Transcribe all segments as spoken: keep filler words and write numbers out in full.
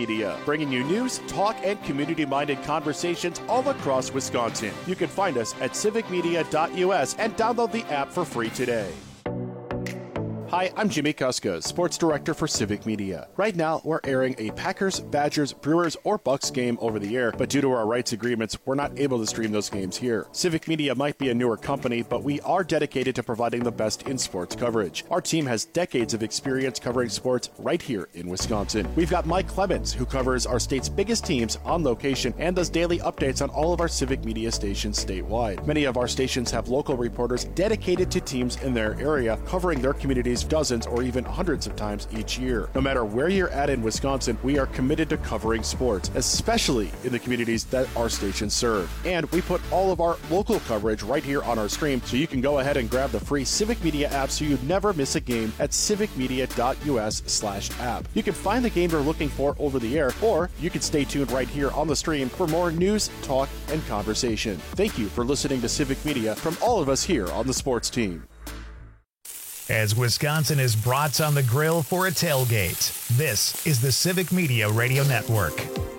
Media, bringing you news, talk, and community-minded conversations all across Wisconsin. You can find us at civic media dot U S and download the app for free today. Hi, I'm Jimmy Kuska, Sports Director for Civic Media. Right now, we're airing a Packers, Badgers, Brewers, or Bucks game over the air, but due to our rights agreements, we're not able to stream those games here. Civic Media might be a newer company, but we are dedicated to providing the best in sports coverage. Our team has decades of experience covering sports right here in Wisconsin. We've got Mike Clemens, who covers our state's biggest teams on location and does daily updates on all of our Civic Media stations statewide. Many of our stations have local reporters dedicated to teams in their area, covering their communities dozens or even hundreds of times each year. No matter where you're at in Wisconsin, we are committed to covering sports, especially in the communities that our stations serve. And we put all of our local coverage right here on our stream, so you can go ahead and grab the free Civic Media app so you never miss a game at civic media dot U S slash app. You can find the game you're looking for over the air, or you can stay tuned right here on the stream for more news, talk, and conversation. Thank you for listening to Civic Media from all of us here on the sports team. As Wisconsin is brats on the grill for a tailgate, this is the Civic Media Radio Network.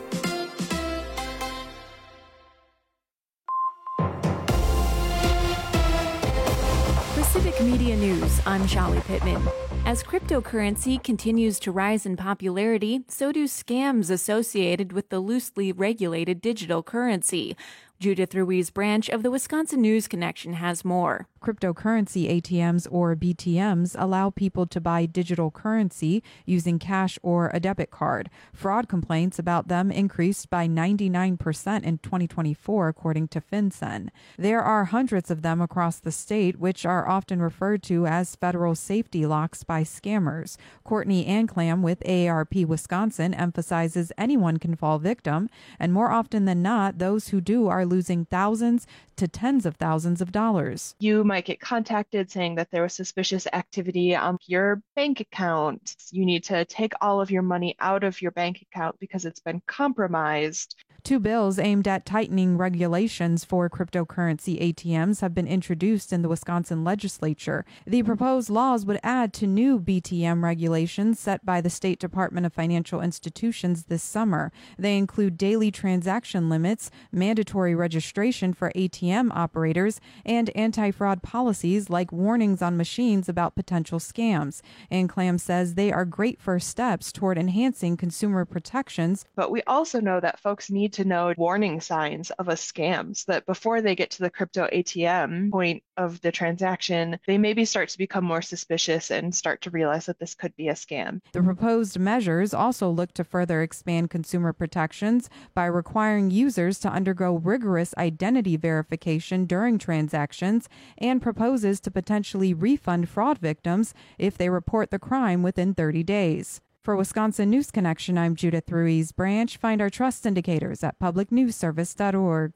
For Civic Media News, I'm Shelly Pittman. As cryptocurrency continues to rise in popularity, so do scams associated with the loosely regulated digital currency. Judith Ruiz Branch of the Wisconsin News Connection has more. Cryptocurrency A T Ms or B T Ms allow people to buy digital currency using cash or a debit card. Fraud complaints about them increased by ninety-nine percent in twenty twenty-four, according to FinCEN. There are hundreds of them across the state, which are often referred to as federal safety locks by scammers. Courtney Anclam with A A R P Wisconsin emphasizes anyone can fall victim, and more often than not, those who do are losing thousands to tens of thousands of dollars. You might get contacted saying that there was suspicious activity on your bank account. You need to take all of your money out of your bank account because it's been compromised. Two bills aimed at tightening regulations for cryptocurrency A T Ms have been introduced in the Wisconsin legislature. The proposed laws would add to new B T M regulations set by the State Department of Financial Institutions this summer. They include daily transaction limits, mandatory registration for A T M operators, and anti-fraud policies like warnings on machines about potential scams. Anclam says they are great first steps toward enhancing consumer protections. But we also know that folks need to know warning signs of a scam, so that before they get to the crypto A T M point of the transaction, they maybe start to become more suspicious and start to realize that this could be a scam. The proposed measures also look to further expand consumer protections by requiring users to undergo rigorous identity verification during transactions, and proposes to potentially refund fraud victims if they report the crime within thirty days. For Wisconsin News Connection, I'm Judith Ruiz Branch. Find our trust indicators at public news service dot org.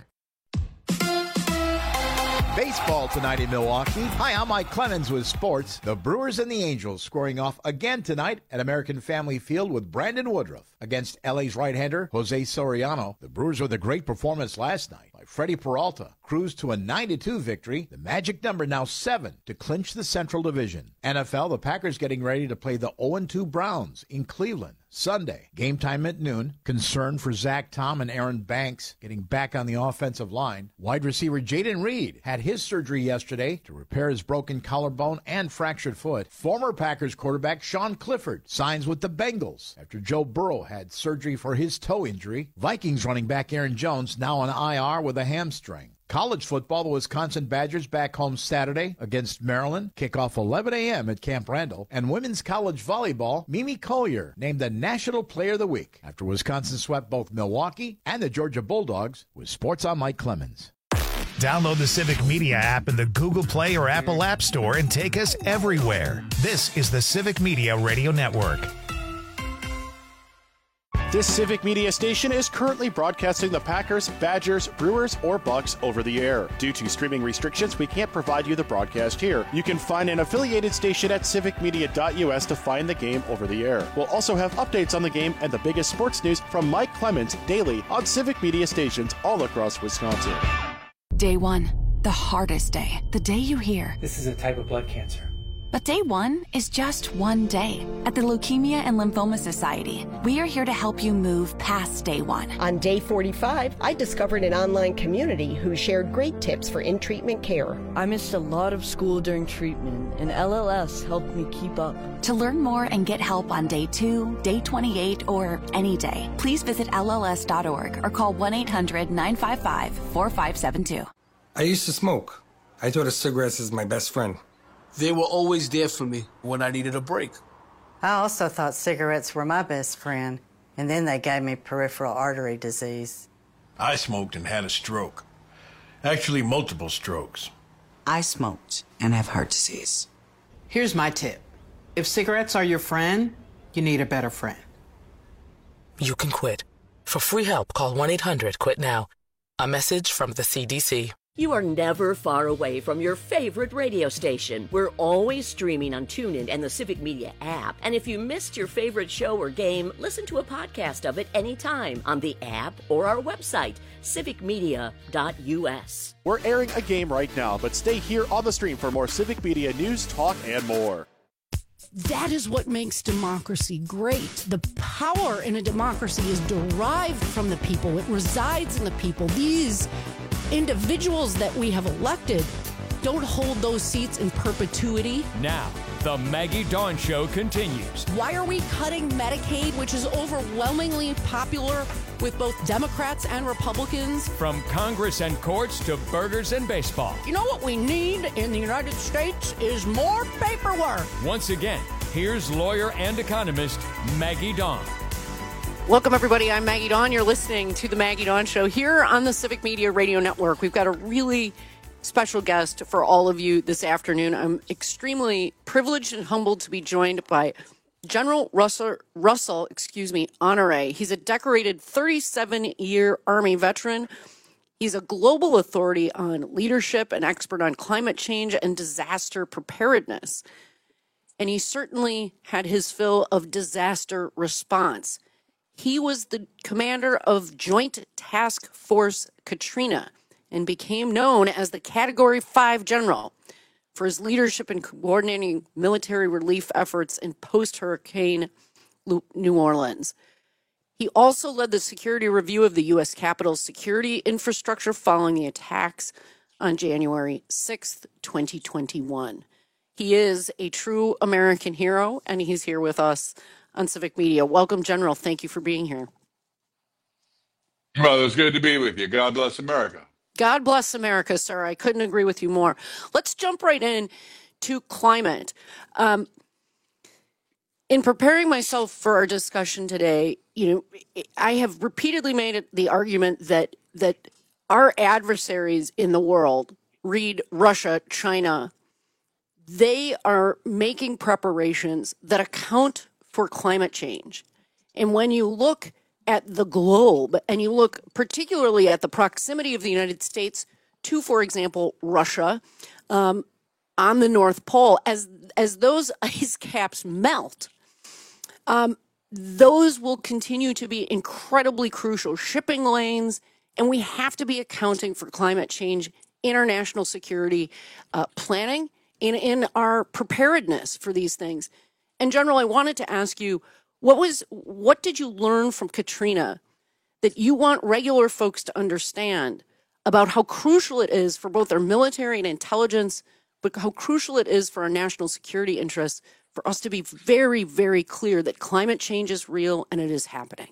Baseball tonight in Milwaukee. Hi, I'm Mike Clemens with sports. The Brewers and the Angels scoring off again tonight at American Family Field with Brandon Woodruff against L A's right-hander Jose Soriano. The Brewers with a great performance last night by Freddie Peralta cruised to a nine to two victory. The magic number now seven to clinch the Central Division. N F L, the Packers getting ready to play the oh and two Browns in Cleveland Sunday. Game time at noon. Concern for Zach Tom and Aaron Banks getting back on the offensive line. Wide receiver Jaden Reed had his surgery yesterday to repair his broken collarbone and fractured foot. Former Packers quarterback Sean Clifford signs with the Bengals after Joe Burrow had surgery for his toe injury. Vikings running back Aaron Jones now on I R with a hamstring. College football, the Wisconsin Badgers back home Saturday against Maryland. Kickoff eleven a.m. at Camp Randall. And women's college volleyball, Mimi Collier named the National Player of the Week after Wisconsin swept both Milwaukee and the Georgia Bulldogs. With sports, I'm Mike Clemens. Download the Civic Media app in the Google Play or Apple App Store and take us everywhere. This is the Civic Media Radio Network. This Civic Media station is currently broadcasting the Packers, Badgers, Brewers, or Bucks over the air. Due to streaming restrictions, we can't provide you the broadcast here. You can find an affiliated station at civic media dot U S to find the game over the air. We'll also have updates on the game and the biggest sports news from Mike Clemens daily on Civic Media stations all across Wisconsin. Day one, the hardest day. The day you hear, this is a type of blood cancer. But day one is just one day. At the Leukemia and Lymphoma Society, we are here to help you move past day one. On day forty-five, I discovered an online community who shared great tips for in-treatment care. I missed a lot of school during treatment, and L L S helped me keep up. To learn more and get help on day two, day twenty-eight, or any day, please visit L L S dot org or call one eight hundred nine five five four five seven two. I used to smoke. I thought of cigarettes as my best friend. They were always there for me when I needed a break. I also thought cigarettes were my best friend, and then they gave me peripheral artery disease. I smoked and had a stroke. Actually, multiple strokes. I smoked and have heart disease. Here's my tip. If cigarettes are your friend, you need a better friend. You can quit. For free help, call one eight hundred quit now. A message from the C D C. You are never far away from your favorite radio station. We're always streaming on TuneIn and the Civic Media app. And if you missed your favorite show or game, listen to a podcast of it anytime on the app or our website, civic media dot u s. We're airing a game right now, but stay here on the stream for more Civic Media news, talk, and more. That is what makes democracy great. The power in a democracy is derived from the people. It resides in the people. These individuals that we have elected don't hold those seats in perpetuity. Now, the Maggie Dawn Show continues. Why are we cutting Medicaid, which is overwhelmingly popular with both Democrats and Republicans? From Congress and courts to burgers and baseball. You know what we need in the United States is more paperwork. Once again, here's lawyer and economist Maggie Dawn. Welcome, everybody. I'm Maggie Dawn. You're listening to the Maggie Dawn Show here on the Civic Media Radio Network. We've got a really special guest for all of you this afternoon. I'm extremely privileged and humbled to be joined by General Russell, Russell, excuse me, Honore. He's a decorated thirty-seven-year Army veteran. He's a global authority on leadership, an expert on climate change and disaster preparedness. And he certainly had his fill of disaster response. He was the commander of Joint Task Force Katrina and became known as the Category five General for his leadership in coordinating military relief efforts in post-Hurricane New Orleans. He also led the security review of the U S Capitol's security infrastructure following the attacks on January sixth, twenty twenty-one. He is a true American hero, and he's here with us on Civic Media. Welcome, General. Thank you for being here. Well, it's good to be with you. God bless America. God bless America, sir. I couldn't agree with you more. Let's jump right in to climate. Um, in preparing myself for our discussion today, you know, I have repeatedly made it the argument that that our adversaries in the world, read Russia, China, they are making preparations that account for climate change. And when you look at the globe and you look particularly at the proximity of the United States to, for example, Russia, um, on the North Pole, as as those ice caps melt, um, those will continue to be incredibly crucial shipping lanes, and we have to be accounting for climate change in our national security uh, planning and in our preparedness for these things. And General, I wanted to ask you, what was what did you learn from Katrina that you want regular folks to understand about how crucial it is for both our military and intelligence, but how crucial it is for our national security interests for us to be very, very clear that climate change is real and it is happening?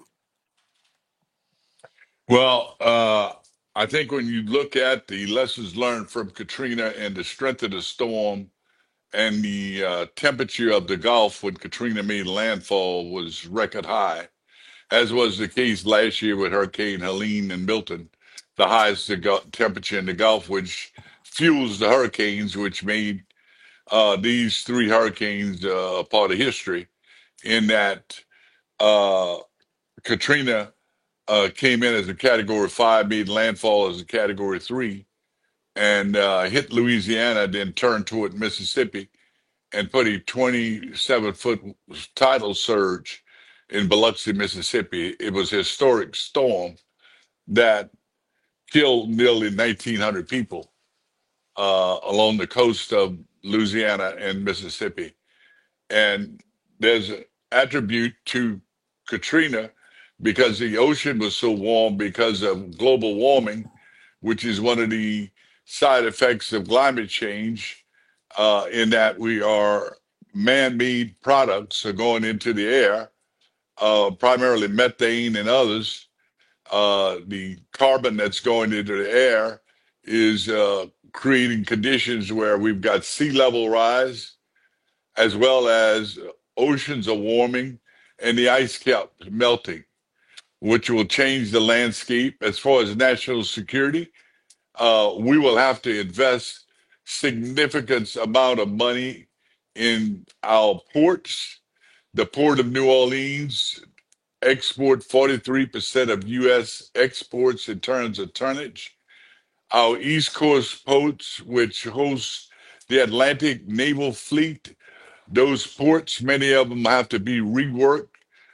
Well, uh, I think when you look at the lessons learned from Katrina and the strength of the storm, and the uh, temperature of the Gulf when Katrina made landfall was record high, as was the case last year with Hurricane Helene and Milton, the highest temperature in the Gulf, which fuels the hurricanes, which made uh, these three hurricanes uh, a part of history, in that uh, Katrina uh, came in as a Category five, made landfall as a Category three, and uh, hit Louisiana, then turned toward Mississippi and put a twenty-seven foot tidal surge in Biloxi, Mississippi. It was a historic storm that killed nearly nineteen hundred people uh, along the coast of Louisiana, and Mississippi. And there's an attribute to Katrina because the ocean was so warm because of global warming, which is one of the side effects of climate change, uh, in that we are man-made products are going into the air, uh, primarily methane and others. Uh, the carbon that's going into the air is uh, creating conditions where we've got sea level rise, as well as oceans are warming and the ice cap melting, which will change the landscape. As far as national security, uh, we will have to invest significant amount of money in our ports. The Port of New Orleans export forty-three percent of U S exports in terms of tonnage. Our East Coast ports, which host the Atlantic Naval Fleet, those ports, many of them have to be reworked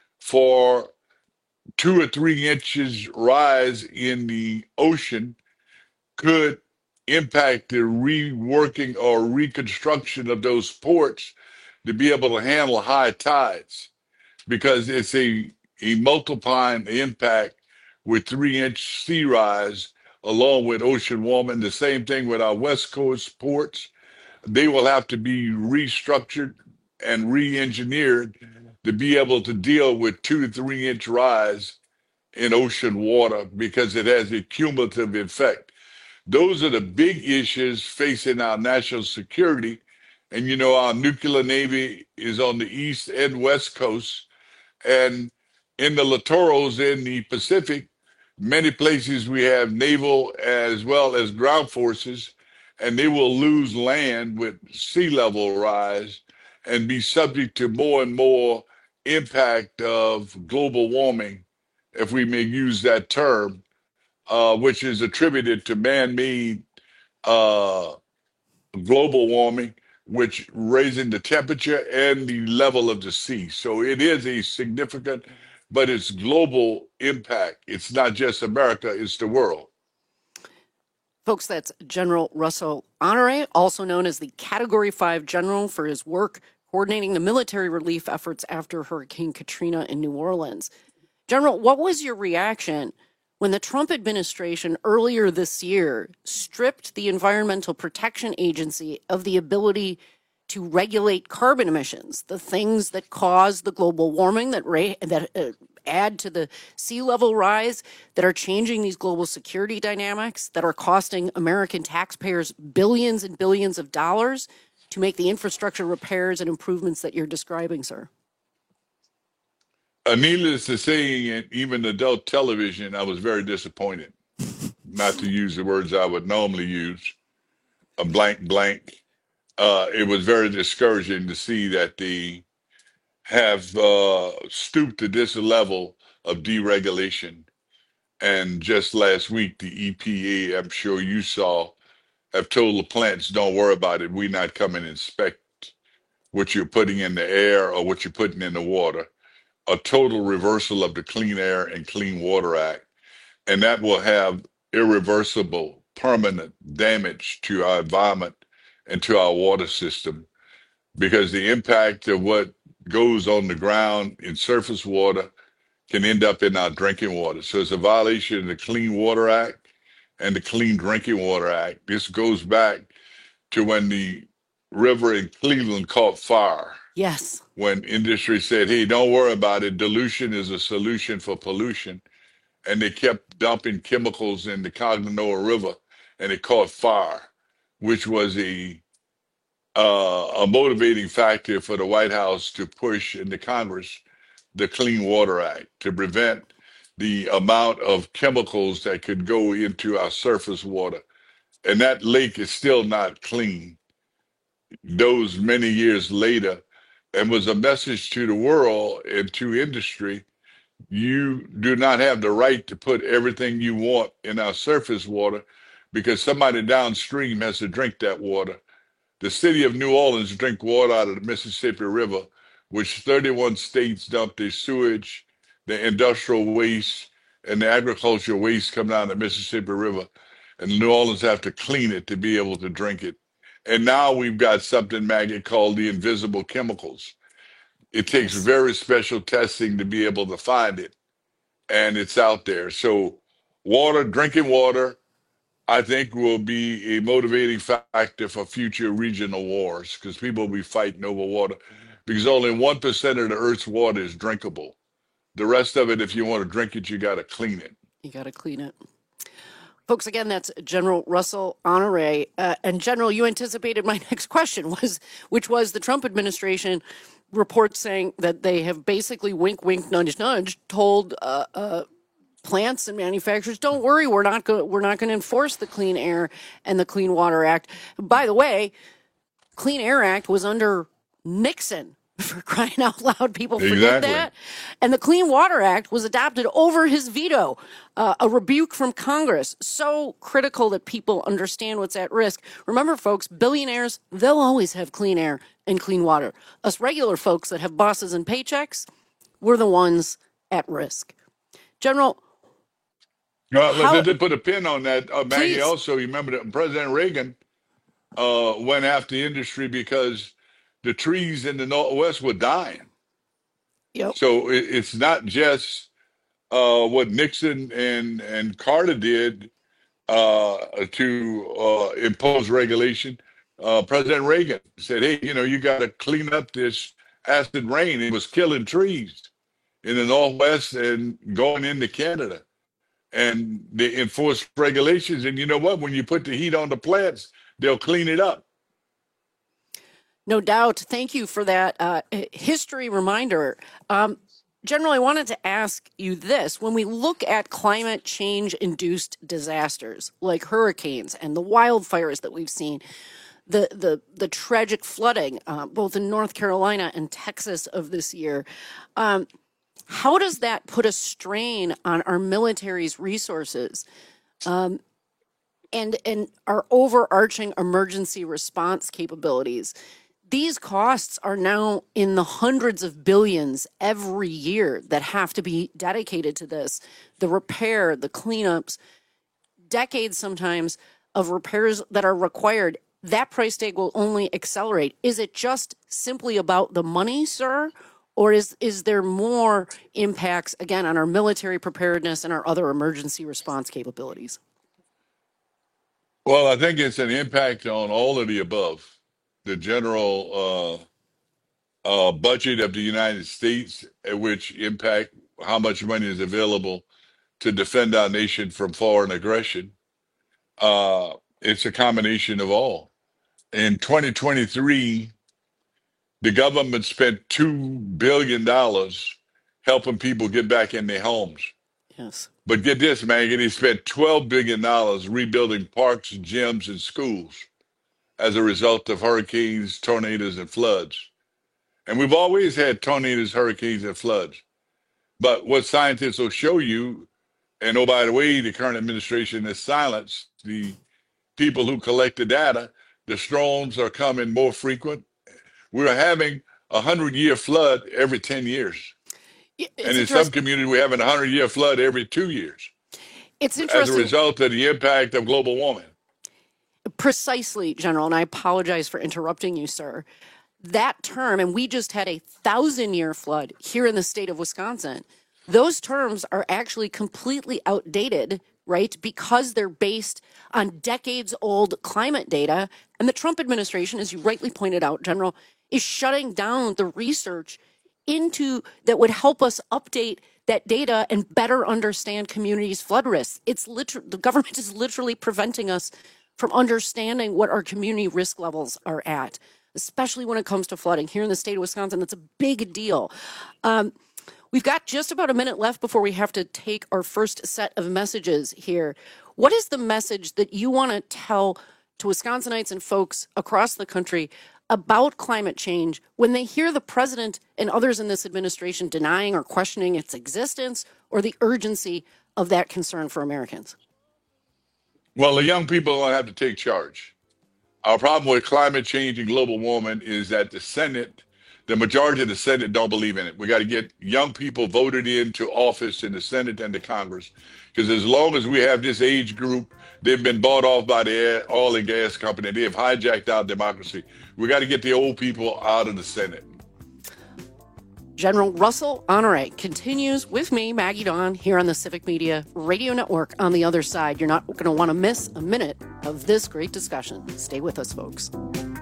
for two or three inches rise in the ocean could impact the reworking or reconstruction of those ports to be able to handle high tides, because it's a, a multiplying impact with three inch sea rise along with ocean warming. The same thing with our West Coast ports. They will have to be restructured and re-engineered to be able to deal with two to three inch rise in ocean water because it has a cumulative effect. Those are the big issues facing our national security. And, you know, our nuclear navy is on the east and west coast. And in the littorals in the Pacific, many places we have naval as well as ground forces, and they will lose land with sea level rise and be subject to more and more impact of global warming, if we may use that term, uh, which is attributed to man-made uh, global warming, which raising the temperature and the level of the sea. So it is a significant, but it's global impact. It's not just America, it's the world. Folks, that's General Russell Honore, also known as the Category five General, for his work coordinating the military relief efforts after Hurricane Katrina in New Orleans. General, what was your reaction when the Trump administration earlier this year stripped the Environmental Protection Agency of the ability to regulate carbon emissions, the things that cause the global warming, that ra- that uh, add to the sea level rise, that are changing these global security dynamics, that are costing American taxpayers billions and billions of dollars to make the infrastructure repairs and improvements that you're describing, sir? Uh, needless to say, in even adult television, I was very disappointed, not to use the words I would normally use, a blank blank. Uh, it was very discouraging to see that they have uh, stooped to this level of deregulation. And just last week, the E P A, I'm sure you saw, have told the plants, don't worry about it. We're not coming to inspect what you're putting in the air or what you're putting in the water. A total reversal of the Clean Air and Clean Water Act. And that will have irreversible, permanent damage to our environment and to our water system, because the impact of what goes on the ground in surface water can end up in our drinking water. So it's a violation of the Clean Water Act and the Clean Drinking Water Act. This goes back to when the river in Cleveland caught fire. Yes. When industry said, hey, don't worry about it. Dilution is a solution for pollution. And they kept dumping chemicals in the Cognanoa River, and it caught fire, which was a uh, a motivating factor for the White House to push into Congress the Clean Water Act to prevent the amount of chemicals that could go into our surface water. And that lake is still not clean those many years later, and was a message to the world and to industry. You do not have the right to put everything you want in our surface water, because somebody downstream has to drink that water. The city of New Orleans drink water out of the Mississippi River, which thirty-one states dump their sewage, the industrial waste, and the agricultural waste come down the Mississippi River. And New Orleans have to clean it to be able to drink it. And now we've got something, Maggie, called the invisible chemicals. It takes very special testing to be able to find it, and it's out there. So water, drinking water, I think will be a motivating factor for future regional wars because people will be fighting over water because only one percent of the Earth's water is drinkable. The rest of it, if you want to drink it, you got to clean it. You got to clean it. Folks, again, that's General Russell Honore. Uh, and General, you anticipated my next question, was which was the Trump administration reports saying that they have basically wink, wink, nudge, nudge, told uh, uh, plants and manufacturers, don't worry, we're not going we're not going to enforce the Clean Air and the Clean Water Act. By the way, Clean Air Act was under Nixon. For crying out loud, people forget Exactly. that. And the Clean Water Act was adopted over his veto, uh, a rebuke from Congress. So critical that people understand what's at risk. Remember, folks, billionaires, they'll always have clean air and clean water. Us regular folks that have bosses and paychecks, we're the ones at risk. General, Uh, How- let's just put a pin on that, uh, Maggie. Please. Also, you remember that President Reagan uh, went after the industry because the trees in the Northwest were dying. Yep. So it, it's not just uh, what Nixon and, and Carter did uh, to uh, impose regulation. Uh, President Reagan said, hey, you know, you got to clean up this acid rain. It was killing trees in the Northwest and going into Canada. And they enforce regulations. And you know what? When you put the heat on the plants, they'll clean it up. no doubt. Thank you for that uh, history reminder. Um, General, I wanted to ask you this. When we look at climate change-induced disasters like hurricanes and the wildfires that we've seen, the the, the tragic flooding, uh, both in North Carolina and Texas of this year, um, how does that put a strain on our military's resources um, and, and our overarching emergency response capabilities? These costs are now in the hundreds of billions every year that have to be dedicated to this. The repair, the cleanups, decades sometimes of repairs that are required. That price tag will only accelerate. Is it just simply about the money, sir? Or is, is there more impacts, again, on our military preparedness and our other emergency response capabilities? Well, I think it's an impact on all of the above. The general uh, uh, budget of the United States, at which impact how much money is available to defend our nation from foreign aggression. Uh, it's a combination of all. In twenty twenty-three, the government spent two billion dollars helping people get back in their homes. Yes. But get this, Maggie, they spent twelve billion dollars rebuilding parks, gyms, and schools as a result of hurricanes, tornadoes, and floods. And we've always had tornadoes, hurricanes, and floods. But what scientists will show you, and oh, by the way, the current administration has silenced the people who collect the data, the storms are coming more frequent. We're having a hundred-year flood every ten years. It's and in some communities, we're having a hundred-year flood every two years. It's as interesting. a result of the impact of global warming. Precisely, General, and I apologize for interrupting you, sir. That term, and we just had a thousand-year flood here in the state of Wisconsin. Those terms are actually completely outdated, right? Because they're based on decades-old climate data. And the Trump administration, as you rightly pointed out, General, is shutting down the research into that would help us update that data and better understand communities' flood risks. It's literally, the government is literally preventing us from understanding what our community risk levels are at, especially when it comes to flooding. Here in the state of Wisconsin, that's a big deal. Um, we've got just about a minute left before we have to take our first set of messages here. What is the message that you want to tell to Wisconsinites and folks across the country about climate change when they hear the president and others in this administration denying or questioning its existence or the urgency of that concern for Americans? Well, the young people don't have to take charge. Our problem with climate change and global warming is that the Senate The majority of the Senate don't believe in it. We got to get young people voted into office in the Senate and the Congress. Because as long as we have this age group, they've been bought off by the oil and gas company. They have hijacked our democracy. We got to get the old people out of the Senate. General Russell Honore continues with me, Maggie Dawn, here on the Civic Media Radio Network. On the other side, you're not going to want to miss a minute of this great discussion. Stay with us, folks.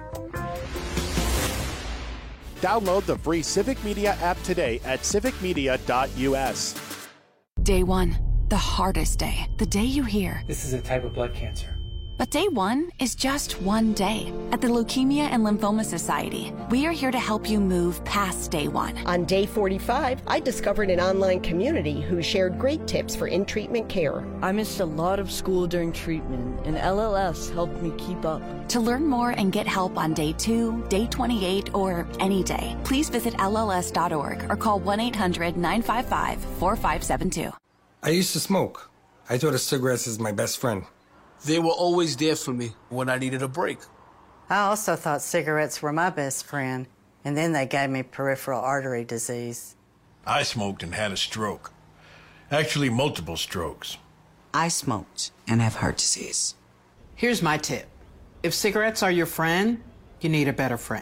Download the free Civic Media app today at civic media dot u s. Day one, the hardest day. The day you hear, "This is a type of blood cancer." But day one is just one day. At the Leukemia and Lymphoma Society, we are here to help you move past day one. On day forty-five, I discovered an online community who shared great tips for in-treatment care. I missed a lot of school during treatment, and L L S helped me keep up. To learn more and get help on day two, day twenty-eight, or any day, please visit L L S dot org or call one eight hundred nine five five four five seven two. I used to smoke. I thought of cigarettes as my best friend. They were always there for me when I needed a break. I also thought cigarettes were my best friend, and then they gave me peripheral artery disease. I smoked and had a stroke. Actually, multiple strokes. I smoked and have heart disease. Here's my tip. If cigarettes are your friend, you need a better friend.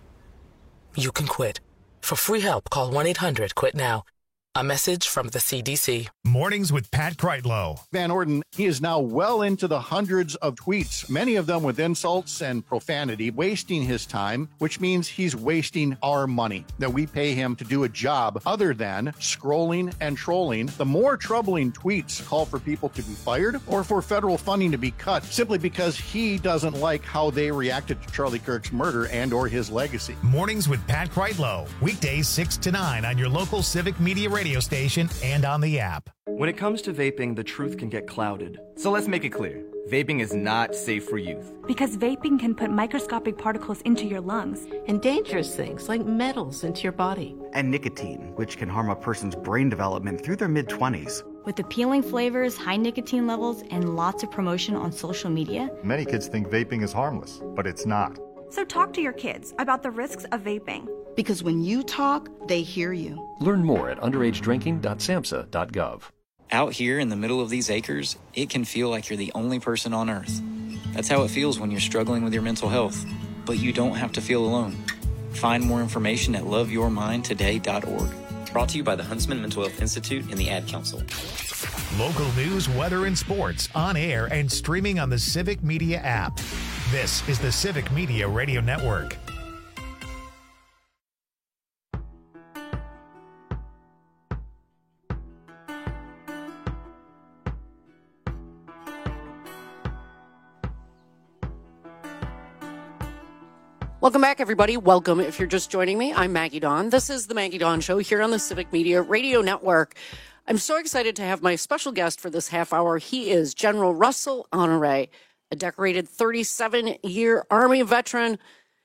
You can quit. For free help, call one eight hundred quit now. A message from the C D C. Mornings with Pat Kreitlow. Van Orden, he is now well into the hundreds of tweets, many of them with insults and profanity, wasting his time, which means he's wasting our money that we pay him to do a job other than scrolling and trolling. The more troubling tweets call for people to be fired or for federal funding to be cut simply because he doesn't like how they reacted to Charlie Kirk's murder and or his legacy. Mornings with Pat Kreitlow. Weekdays six to nine on your local Civic Media radio station and on the app. When it comes to vaping, the truth can get clouded. So let's make it clear. Vaping is not safe for youth. Because vaping can put microscopic particles into your lungs. And dangerous things like metals into your body. And nicotine, which can harm a person's brain development through their mid-twenties. With appealing flavors, high nicotine levels, and lots of promotion on social media. Many kids think vaping is harmless, but it's not. So talk to your kids about the risks of vaping. Because when you talk, they hear you. Learn more at underage drinking dot samhsa dot gov. Out here in the middle of these acres, it can feel like you're the only person on Earth. That's how it feels when you're struggling with your mental health. But you don't have to feel alone. Find more information at love your mind today dot org. Brought to you by the Huntsman Mental Health Institute and the Ad Council. Local news, weather, and sports on air and streaming on the Civic Media app. This is the Civic Media Radio Network. Welcome back, everybody. Welcome. If you're just joining me, I'm Maggie Dawn. This is the Maggie Dawn Show here on the Civic Media Radio Network. I'm so excited to have my special guest for this half hour. He is General Russell Honore, a decorated thirty-seven-year Army veteran,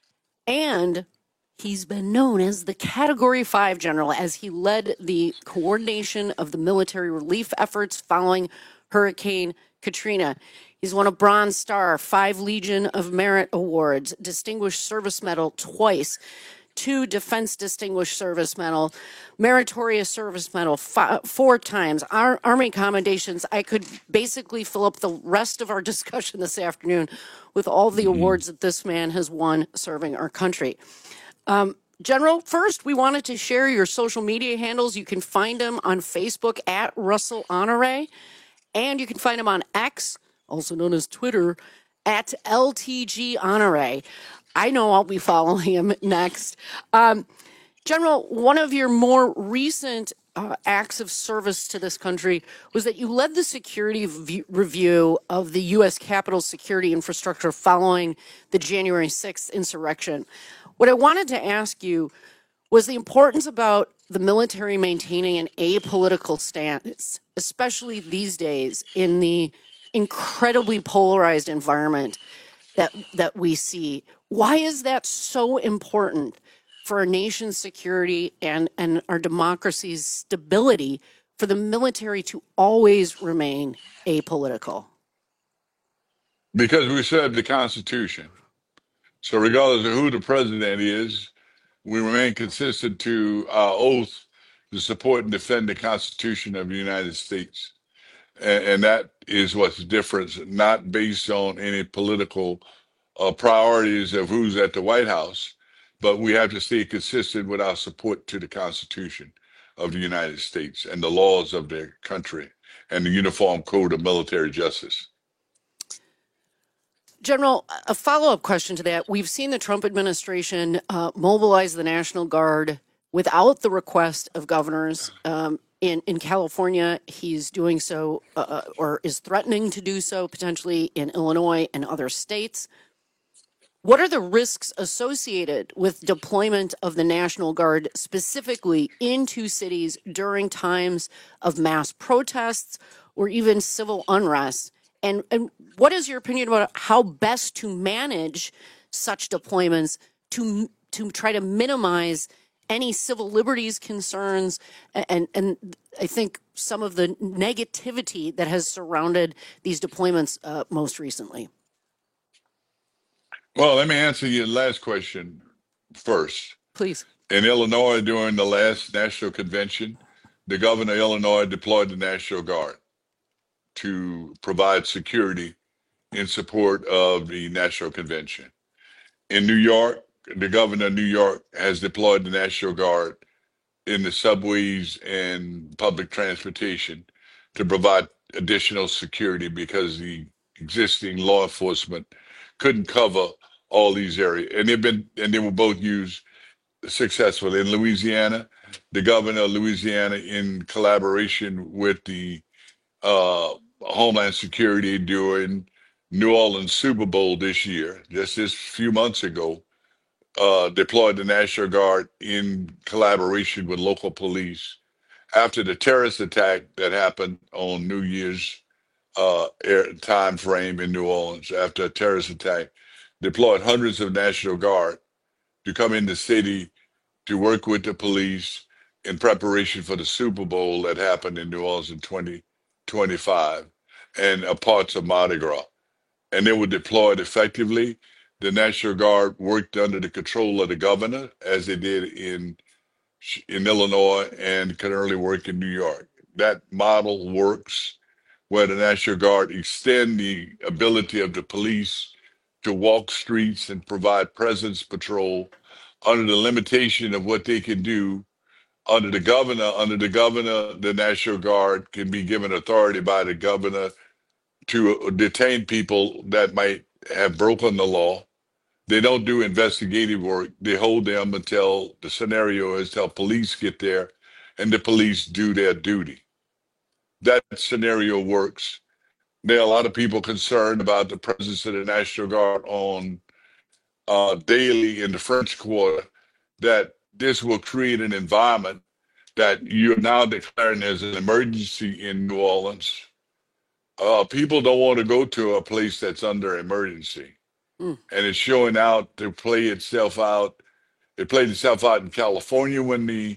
and he's been known as the Category five General as he led the coordination of the military relief efforts following Hurricane Katrina. He's won a Bronze Star, five Legion of Merit Awards, Distinguished Service Medal twice, two Defense Distinguished Service Medal, Meritorious Service Medal five, four times, Ar- Army Commendations. I could basically fill up the rest of our discussion this afternoon with all the awards that this man has won serving our country. Um, General, first, we wanted to share your social media handles. You can find them on Facebook at Russell Honore, and you can find him on X, also known as Twitter, at L T G Honore. I know I'll be following him next. Um, General, one of your more recent uh, acts of service to this country was that you led the security v- review of the U S Capitol security infrastructure following the January sixth insurrection. What I wanted to ask you was the importance about the military maintaining an apolitical stance, especially these days in the incredibly polarized environment that that we see. Why is that so important for our nation's security and, and our democracy's stability for the military to always remain apolitical? Because we serve the Constitution. So regardless of who the president is, We remain consistent to our oath to support and defend the Constitution of the United States. And, and that is what's different, not based on any political uh, priorities of who's at the White House, but we have to stay consistent with our support to the Constitution of the United States and the laws of their country and the Uniform Code of Military Justice. General, a follow-up question to that. We've seen the Trump administration uh, mobilize the National Guard without the request of governors. Um, in, in California, he's doing so uh, or is threatening to do so potentially in Illinois and other states. What are the risks associated with deployment of the National Guard specifically into cities during times of mass protests or even civil unrest? And, and what is your opinion about how best to manage such deployments to to try to minimize any civil liberties concerns and, and I think some of the negativity that has surrounded these deployments uh, most recently? Well, let me answer your last question first. Please. In Illinois, during the last national convention, the governor of Illinois deployed the National Guard to provide security in support of the national convention. In New York, the governor of New York has deployed the National Guard in the subways and public transportation to provide additional security because the existing law enforcement couldn't cover all these areas. And they've been, and they were both used successfully. In Louisiana, the governor of Louisiana, in collaboration with the uh, Homeland Security during New Orleans Super Bowl this year, just this few months ago, uh, deployed the National Guard in collaboration with local police after the terrorist attack that happened on New Year's uh, air, time frame in New Orleans. After a terrorist attack, deployed hundreds of National Guard to come in the city to work with the police in preparation for the Super Bowl that happened in New Orleans in twenty twenty-five and uh, parts of Mardi Gras. And they were deployed effectively. The National Guard worked under the control of the governor, as they did in in Illinois and currently work in New York. That model works, where the National Guard extend the ability of the police to walk streets and provide presence patrol under the limitation of what they can do. Under the governor, under the governor, the National Guard can be given authority by the governor to detain people that might have broken the law. They don't do investigative work. They hold them until the scenario is till police get there and the police do their duty. That scenario works. There are a lot of people concerned about the presence of the National Guard on uh, daily in the French Quarter, that this will create an environment that you're now declaring as an emergency in New Orleans. Uh, people don't want to go to a place that's under emergency. Mm. And it's showing out to play itself out. It played itself out in California when the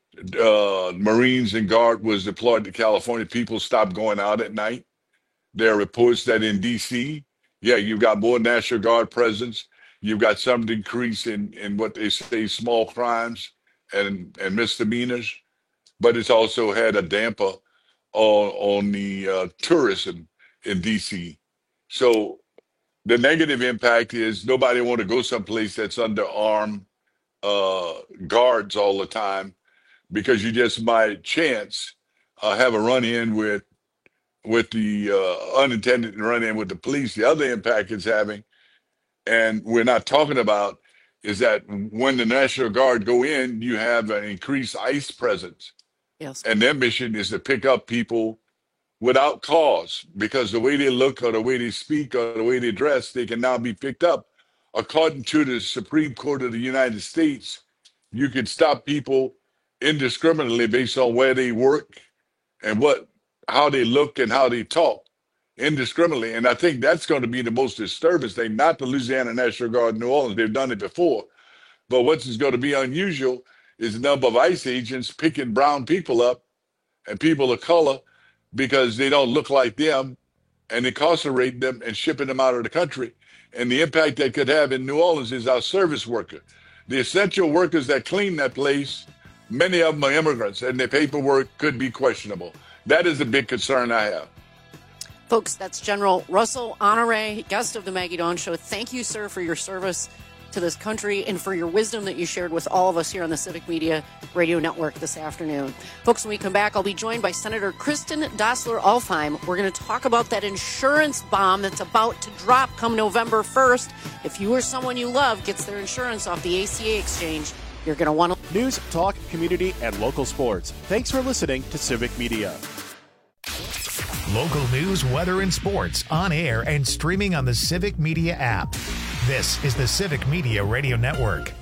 uh, Marines and Guard was deployed to California. People stopped going out at night. There are reports that in D C, yeah, you've got more National Guard presence. You've got some decrease in, in what they say small crimes and, and misdemeanors, but it's also had a damper on, on the uh, tourism in D C. So the negative impact is nobody want to go someplace that's under armed uh, guards all the time, because you just might chance uh, have a run-in with with the uh, unintended run-in with the police. The other impact it's having, and we're not talking about, is that when the National Guard go in, you have an increased ICE presence. Yes. And their mission is to pick up people without cause, because the way they look or the way they speak or the way they dress, they can now be picked up. According to the Supreme Court of the United States, you can stop people indiscriminately based on where they work and what, how they look and how they talk indiscriminately. And I think that's going to be the most disturbing thing, not the Louisiana National Guard in New Orleans. They've done it before. But what's going to be unusual is the number of ICE agents picking brown people up and people of color because they don't look like them, and incarcerating them and shipping them out of the country. And the impact that could have in New Orleans is our service worker. The essential workers that clean that place, many of them are immigrants, and their paperwork could be questionable. That is a big concern I have. Folks, that's General Russell Honore, guest of the Maggie Dawn Show. Thank you, sir, for your service to this country and for your wisdom that you shared with all of us here on the Civic Media Radio Network this afternoon. Folks, when we come back, I'll be joined by Senator Kristen Dossler-Alfheim. We're going to talk about that insurance bomb that's about to drop come November first. If you or someone you love gets their insurance off the A C A exchange, you're going to want to... News, talk, community, and local sports. Thanks for listening to Civic Media. Local news, weather, and sports on air and streaming on the Civic Media app. This is the Civic Media Radio Network.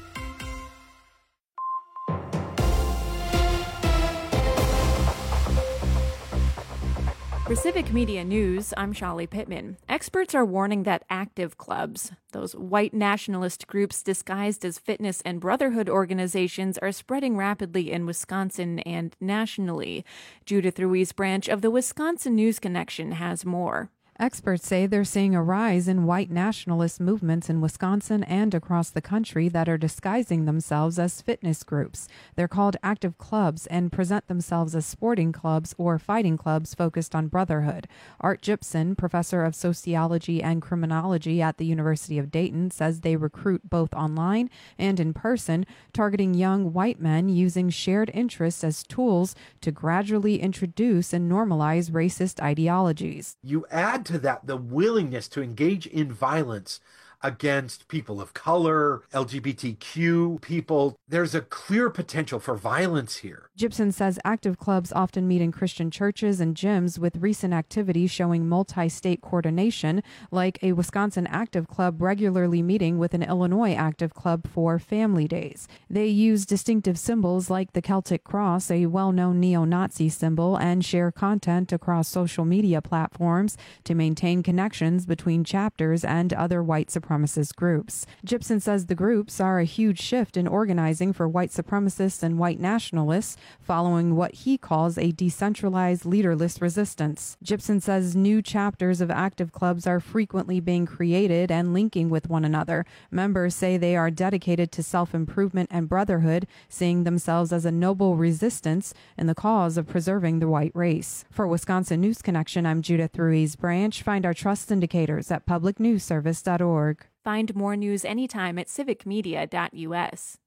For Civic Media News, I'm Shali Pittman. Experts are warning that active clubs, those white nationalist groups disguised as fitness and brotherhood organizations, are spreading rapidly in Wisconsin and nationally. Judith Ruiz Branch of the Wisconsin News Connection has more. Experts say they're seeing a rise in white nationalist movements in Wisconsin and across the country that are disguising themselves as fitness groups. They're called active clubs and present themselves as sporting clubs or fighting clubs focused on brotherhood. Art Gibson, professor of sociology and criminology at the University of Dayton, says they recruit both online and in person, targeting young white men using shared interests as tools to gradually introduce and normalize racist ideologies. You add to that the willingness to engage in violence against people of color, L G B T Q people. There's a clear potential for violence here. Gibson says active clubs often meet in Christian churches and gyms, with recent activity showing multi-state coordination, like a Wisconsin active club regularly meeting with an Illinois active club for family days. They use distinctive symbols like the Celtic cross, a well-known neo-Nazi symbol, and share content across social media platforms to maintain connections between chapters and other white supremacist groups. Gibson says the groups are a huge shift in organizing for white supremacists and white nationalists, following what he calls a decentralized, leaderless resistance. Gibson says new chapters of active clubs are frequently being created and linking with one another. Members say they are dedicated to self-improvement and brotherhood, seeing themselves as a noble resistance in the cause of preserving the white race. For Wisconsin News Connection, I'm Judith Ruiz Branch. Find our trust indicators at public news service dot org. Find more news anytime at civic media dot U S.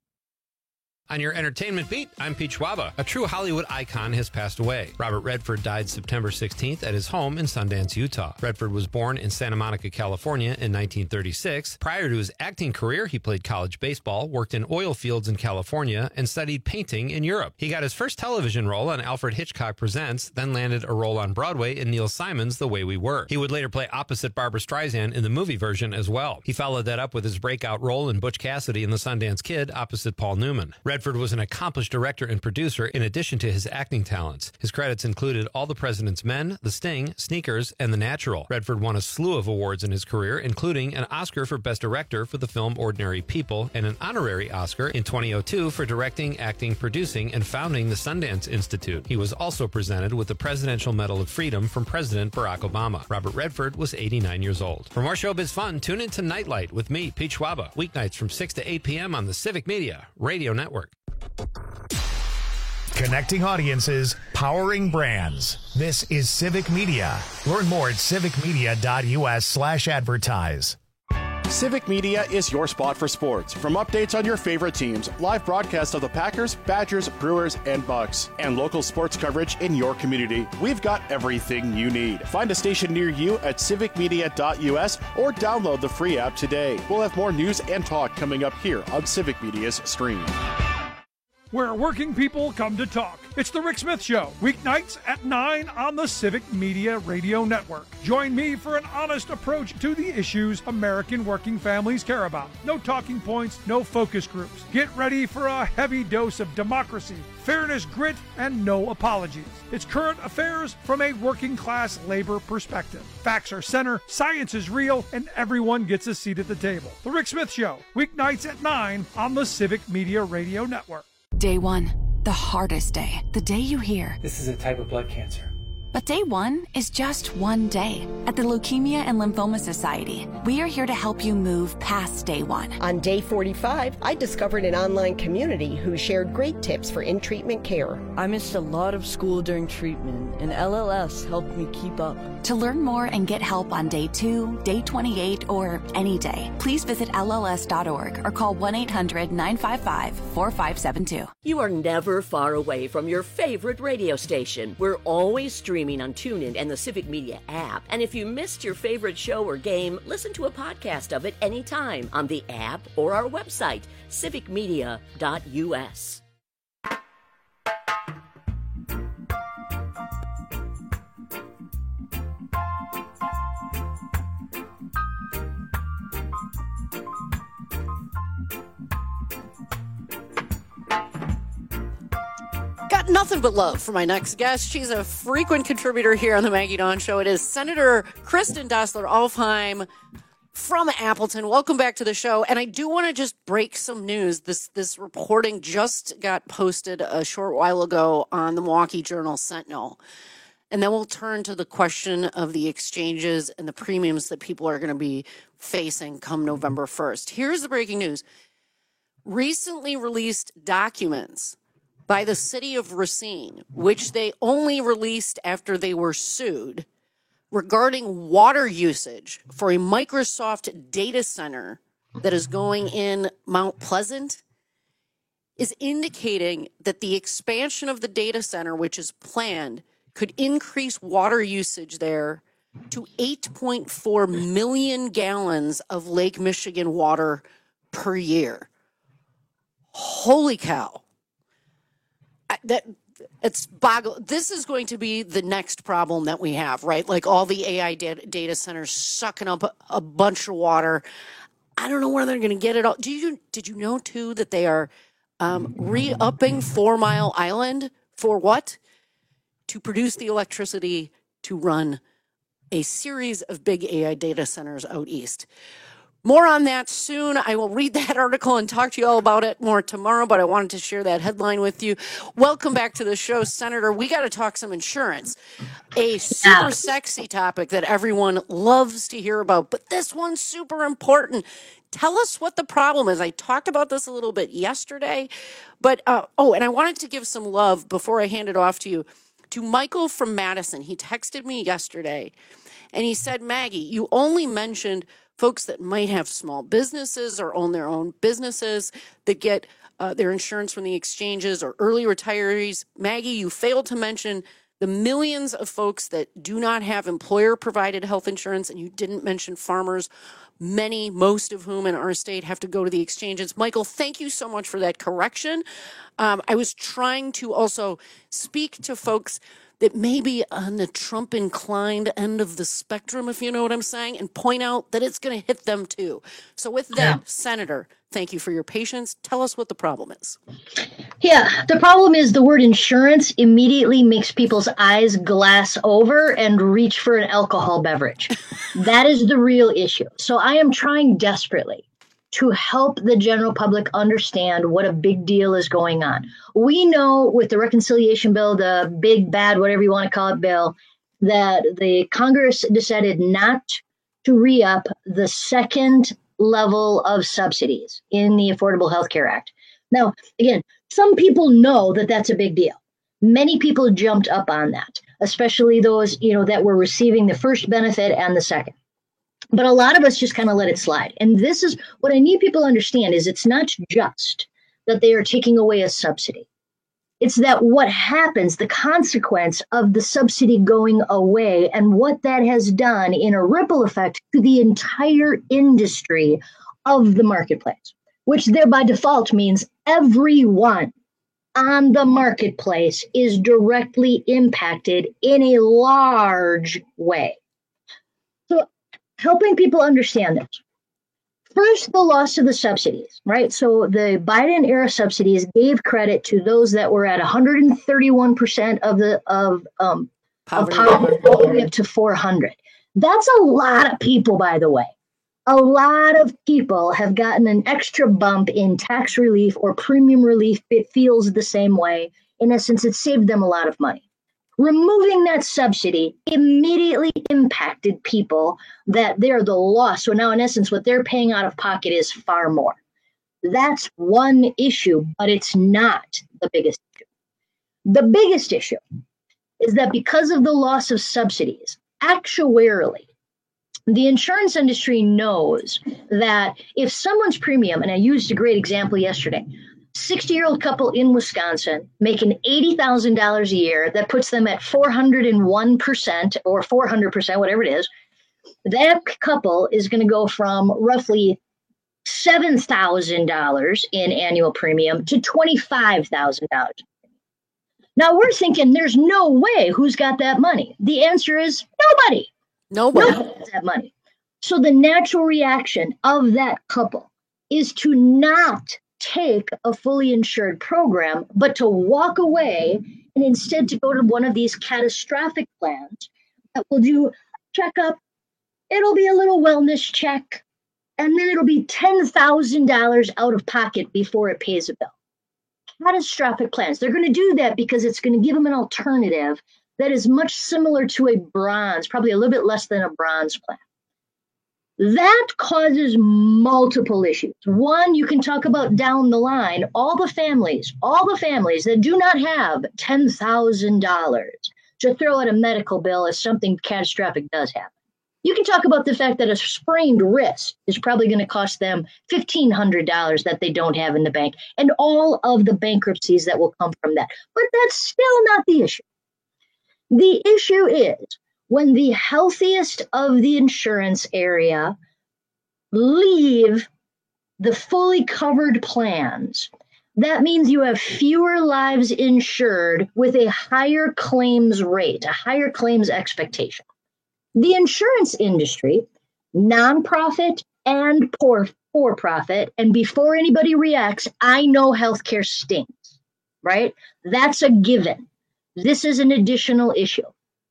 On your entertainment beat, I'm Pete Schwaba. A true Hollywood icon has passed away. Robert Redford died September sixteenth at his home in Sundance, Utah. Redford was born in Santa Monica, California in nineteen thirty-six. Prior to his acting career, he played college baseball, worked in oil fields in California, and studied painting in Europe. He got his first television role on Alfred Hitchcock Presents, then landed a role on Broadway in Neil Simon's The Way We Were. He would later play opposite Barbra Streisand in the movie version as well. He followed that up with his breakout role in Butch Cassidy in The Sundance Kid opposite Paul Newman. Redford was an accomplished director and producer in addition to his acting talents. His credits included All the President's Men, The Sting, Sneakers, and The Natural. Redford won a slew of awards in his career, including an Oscar for Best Director for the film Ordinary People and an honorary Oscar in twenty oh two for directing, acting, producing, and founding the Sundance Institute. He was also presented with the Presidential Medal of Freedom from President Barack Obama. Robert Redford was eighty-nine years old. For more showbiz fun, tune in to Nightlight with me, Pete Schwaba, weeknights from six to eight p.m. on the Civic Media Radio Network. Connecting audiences, powering brands. This is Civic Media. Learn more at civic media dot U S slash advertise. Civic Media is your spot for sports. From updates on your favorite teams, live broadcasts of the Packers, Badgers, Brewers, and Bucks, and local sports coverage in your community, we've got everything you need. Find a station near you at civic media dot U S or download the free app today. We'll have more news and talk coming up here on Civic Media's stream. Where working people come to talk. It's the Rick Smith Show, weeknights at nine on the Civic Media Radio Network. Join me for an honest approach to the issues American working families care about. No talking points, no focus groups. Get ready for a heavy dose of democracy, fairness, grit, and no apologies. It's current affairs from a working class labor perspective. Facts are center, science is real, and everyone gets a seat at the table. The Rick Smith Show, weeknights at nine on the Civic Media Radio Network. Day one, the hardest day. The day you hear, this is a type of blood cancer. But day one is just one day. At the Leukemia and Lymphoma Society, we are here to help you move past day one. On day forty-five, I discovered an online community who shared great tips for in-treatment care. I missed a lot of school during treatment, and L L S helped me keep up. To learn more and get help on day two, day twenty-eight, or any day, please visit L L S dot org or call one eight hundred nine five five four five seven two. You are never far away from your favorite radio station. We're always streaming on TuneIn and the Civic Media app. And if you missed your favorite show or game, listen to a podcast of it anytime on the app or our website, civic media dot U S. Got nothing but love for my next guest. She's a frequent contributor here on the Maggie Dawn Show. It is Senator Kristen Dassler-Alfheim from Appleton. Welcome back to the show. And I do want to just break some news. This this reporting just got posted a short while ago on the Milwaukee Journal-Sentinel. And then we'll turn to the question of the exchanges and the premiums that people are going to be facing come November first. Here's the breaking news. Recently released documents by the city of Racine, which they only released after they were sued, regarding water usage for a Microsoft data center that is going in Mount Pleasant, is indicating that the expansion of the data center, which is planned, could increase water usage there to eight point four million gallons of Lake Michigan water per year. Holy cow. That it's boggle. This is going to be the next problem that we have, right? Like all the A I data, data centers sucking up a, a bunch of water. I don't know where they're going to get it all. Do you did you know too that they are um, re-upping Four Mile Island for what? To produce the electricity to run a series of big A I data centers out east. More on that soon. I will read that article and talk to you all about it more tomorrow, but I wanted to share that headline with you. Welcome back to the show, Senator. We got to talk some insurance, a super yeah. sexy topic that everyone loves to hear about, but this one's super important. Tell us what the problem is. I talked about this a little bit yesterday, but, uh, oh, and I wanted to give some love before I hand it off to you to Michael from Madison. He texted me yesterday and he said, Maggie, you only mentioned folks that might have small businesses or own their own businesses that get uh, their insurance from the exchanges or early retirees. Maggie, you failed to mention the millions of folks that do not have employer-provided health insurance, and you didn't mention farmers, many, most of whom in our state have to go to the exchanges. Michael, thank you so much for that correction. Um, I was trying to also speak to folks that may be on the Trump-inclined end of the spectrum, if you know what I'm saying, and point out that it's going to hit them too. So with that, yeah. Senator, thank you for your patience. Tell us what the problem is. Yeah, the problem is the word insurance immediately makes people's eyes glass over and reach for an alcohol beverage. That is the real issue. So I am trying desperately to help the general public understand what a big deal is going on. We know with the reconciliation bill, the big, bad, whatever you want to call it, bill, that the Congress decided not to re-up the second level of subsidies in the Affordable Health Care Act. Now, again, some people know that that's a big deal. Many people jumped up on that, especially those, you know, that were receiving the first benefit and the second. But a lot of us just kind of let it slide. And this is what I need people to understand is it's not just that they are taking away a subsidy. It's that what happens, the consequence of the subsidy going away and what that has done in a ripple effect to the entire industry of the marketplace, which there by default means everyone on the marketplace is directly impacted in a large way. So helping people understand this. First, the loss of the subsidies, right? So the Biden era subsidies gave credit to those that were at one hundred thirty-one percent of the of um poverty, of poverty all the way up to four hundred. That's a lot of people, by the way. A lot of people have gotten an extra bump in tax relief or premium relief. It feels the same way. In essence, it saved them a lot of money. Removing that subsidy immediately impacted people that they're the loss. So now, in essence, what they're paying out of pocket is far more. That's one issue, but it's not the biggest issue. The biggest issue is that because of the loss of subsidies, actuarially, the insurance industry knows that if someone's premium, and I used a great example yesterday, sixty-year-old couple in Wisconsin making eighty thousand dollars a year, that puts them at four hundred one percent or four hundred percent, whatever it is, that couple is going to go from roughly seven thousand dollars in annual premium to twenty-five thousand dollars. Now we're thinking there's no way who's got that money. The answer is nobody. Nobody. Nobody has that money. So the natural reaction of that couple is to not take a fully insured program, but to walk away and instead to go to one of these catastrophic plans that will do checkup. It'll be a little wellness check, and then it'll be ten thousand dollars out of pocket before it pays a bill. Catastrophic plans. They're going to do that because it's going to give them an alternative that is much similar to a bronze, probably a little bit less than a bronze plan. That causes multiple issues. One, you can talk about down the line, all the families, all the families that do not have ten thousand dollars to throw at a medical bill if something catastrophic does happen. You can talk about the fact that a sprained wrist is probably going to cost them fifteen hundred dollars that they don't have in the bank, and all of the bankruptcies that will come from that. But that's still not the issue. The issue is when the healthiest of the insurance area leave the fully covered plans, that means you have fewer lives insured with a higher claims rate, a higher claims expectation. The insurance industry, nonprofit and poor for-profit, and before anybody reacts, I know healthcare stinks, right? That's a given. This is an additional issue.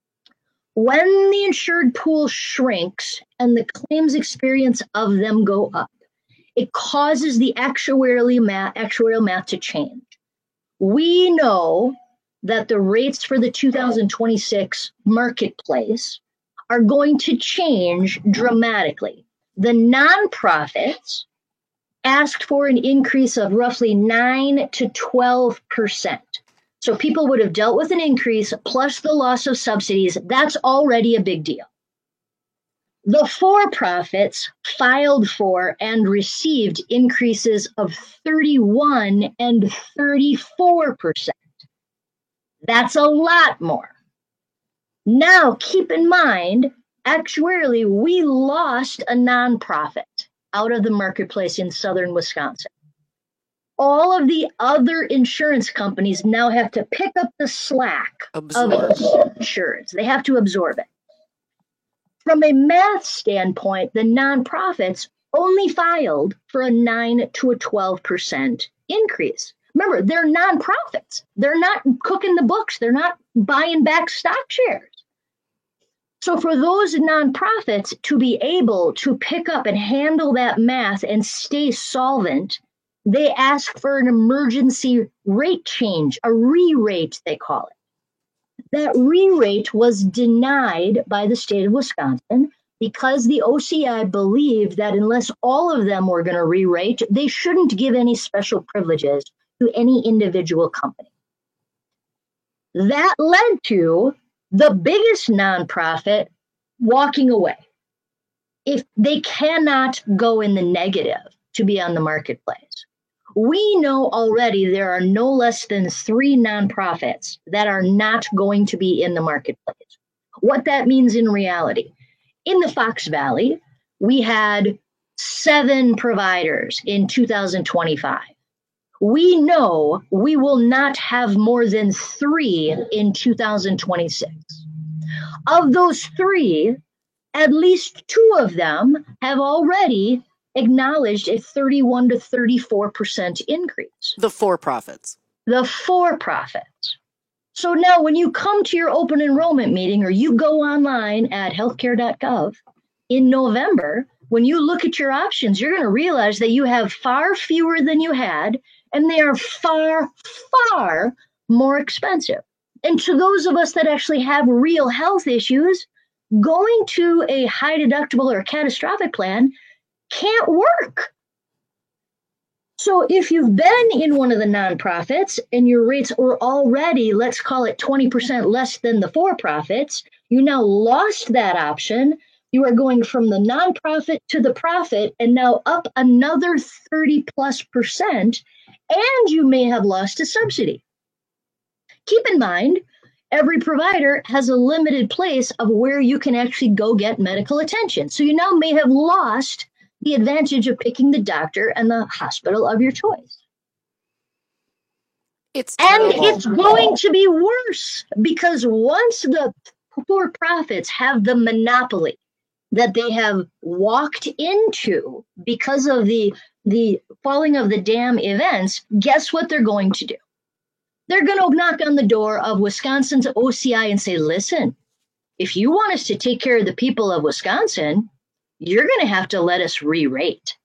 When the insured pool shrinks and the claims experience of them go up, it causes the actuarial math, actuarial math to change. We know that the rates for the two thousand twenty-six marketplace are going to change dramatically. The nonprofits asked for an increase of roughly nine to twelve percent. So people would have dealt with an increase plus the loss of subsidies. That's already a big deal. The for-profits filed for and received increases of thirty-one and thirty-four percent. That's a lot more. Now, keep in mind, actuarially, we lost a nonprofit out of the marketplace in southern Wisconsin. All of the other insurance companies now have to pick up the slack absorb. of insurance. They have to absorb it. From a math standpoint, the nonprofits only filed for a nine to a twelve percent increase. Remember, they're nonprofits. They're not cooking the books. They're not buying back stock shares. So for those nonprofits to be able to pick up and handle that math and stay solvent, they ask for an emergency rate change, a re-rate, they call it. That re-rate was denied by the state of Wisconsin because the O C I believed that unless all of them were going to re-rate, they shouldn't give any special privileges to any individual company. That led to the biggest nonprofit walking away. If they cannot go in the negative to be on the marketplace. We know already there are no less than three nonprofits that are not going to be in the marketplace. What that means in reality, in the Fox Valley, we had seven providers in two thousand twenty-five. We know we will not have more than three in two thousand twenty-six. Of those three, at least two of them have already acknowledged a thirty-one to thirty-four percent increase. The for-profits. The for-profits. So now when you come to your open enrollment meeting or you go online at healthcare dot gov in November, when you look at your options, you're going to realize that you have far fewer than you had, and they are far, far more expensive. And to those of us that actually have real health issues, going to a high deductible or a catastrophic plan can't work. So if you've been in one of the nonprofits and your rates are already, let's call it twenty percent less than the for-profits, you now lost that option. You are going from the nonprofit to the profit and now up another thirty plus percent, and you may have lost a subsidy. Keep in mind, every provider has a limited place of where you can actually go get medical attention. So you now may have lost the advantage of picking the doctor and the hospital of your choice. It's and terrible. It's going to be worse, because once the for-profits have the monopoly that they have walked into because of the, the falling of the dam events, guess what they're going to do? They're going to knock on the door of Wisconsin's O C I and say, listen, if you want us to take care of the people of Wisconsin, you're going to have to let us re-rate.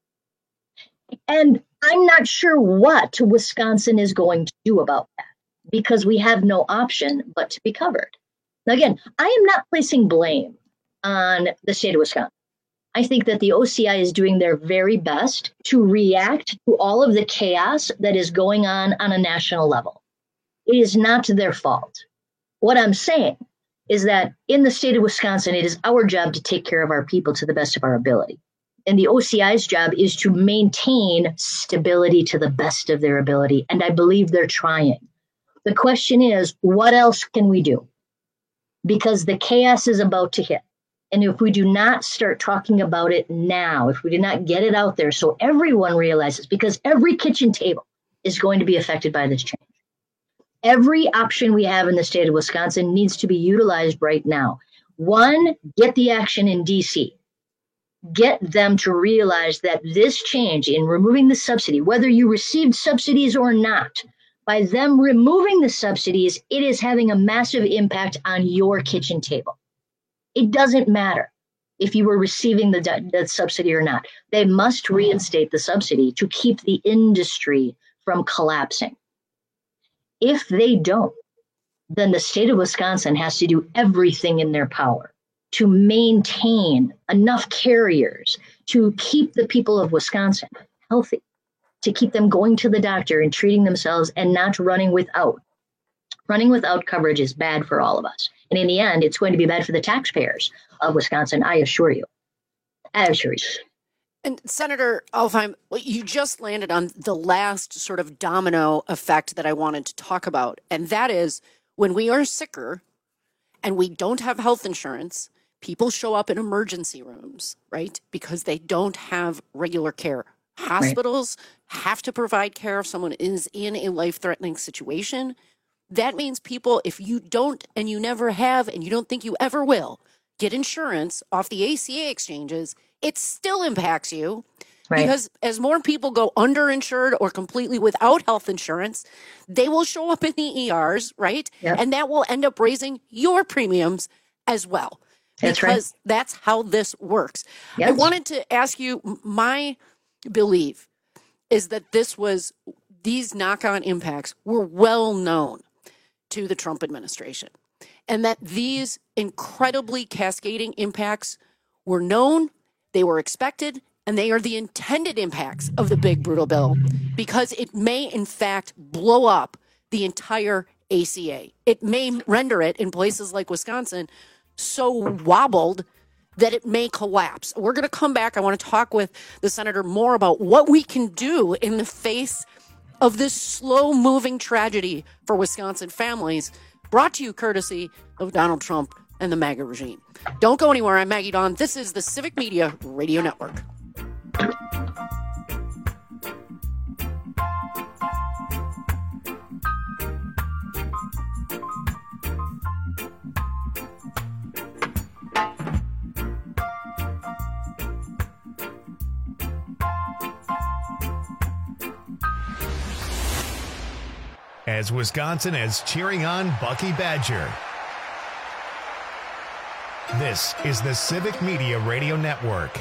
And I'm not sure what Wisconsin is going to do about that, because we have no option but to be covered. Now, again, I am not placing blame on the state of Wisconsin. I think that the O C I is doing their very best to react to all of the chaos that is going on on a national level. It is not their fault. What I'm saying is that in the state of Wisconsin, it is our job to take care of our people to the best of our ability. And the O C I's job is to maintain stability to the best of their ability. And I believe they're trying. The question is, what else can we do? Because the chaos is about to hit. And if we do not start talking about it now, if we do not get it out there so everyone realizes, because every kitchen table is going to be affected by this change. Every option we have in the state of Wisconsin needs to be utilized right now. One, get the action in D C. Get them to realize that this change in removing the subsidy, whether you received subsidies or not, by them removing the subsidies, it is having a massive impact on your kitchen table. It doesn't matter if you were receiving the, the subsidy or not. They must reinstate the subsidy to keep the industry from collapsing. If they don't, then the state of Wisconsin has to do everything in their power to maintain enough carriers to keep the people of Wisconsin healthy, to keep them going to the doctor and treating themselves and not running without. Running without coverage is bad for all of us. And in the end, it's going to be bad for the taxpayers of Wisconsin, I assure you. I assure you. And Senator Alfheim, you just landed on the last sort of domino effect that I wanted to talk about. And that is, when we are sicker and we don't have health insurance, people show up in emergency rooms, right? Because they don't have regular care. Hospitals right. have to provide care if someone is in a life-threatening situation. That means people, if you don't and you never have and you don't think you ever will get insurance off the A C A exchanges, it still impacts you. Right. Because as more people go underinsured or completely without health insurance, they will show up in the E Rs, right? Yep. And that will end up raising your premiums as well. That's because right. that's how this works. Yes. I wanted to ask you, my belief is that this was, these knock-on impacts were well known to the Trump administration, and that these incredibly cascading impacts were known, they were expected, and they are the intended impacts of the big brutal bill, because it may in fact blow up the entire A C A. It may render it in places like Wisconsin so wobbled that it may collapse. We're going to come back. I want to talk with the senator more about what we can do in the face of this slow-moving tragedy for Wisconsin families, brought to you courtesy of Donald Trump and the MAGA regime. Don't go anywhere. I'm Maggie Dawn. This is the Civic Media Radio Network. As Wisconsin is cheering on Bucky Badger. This is the Civic Media Radio Network.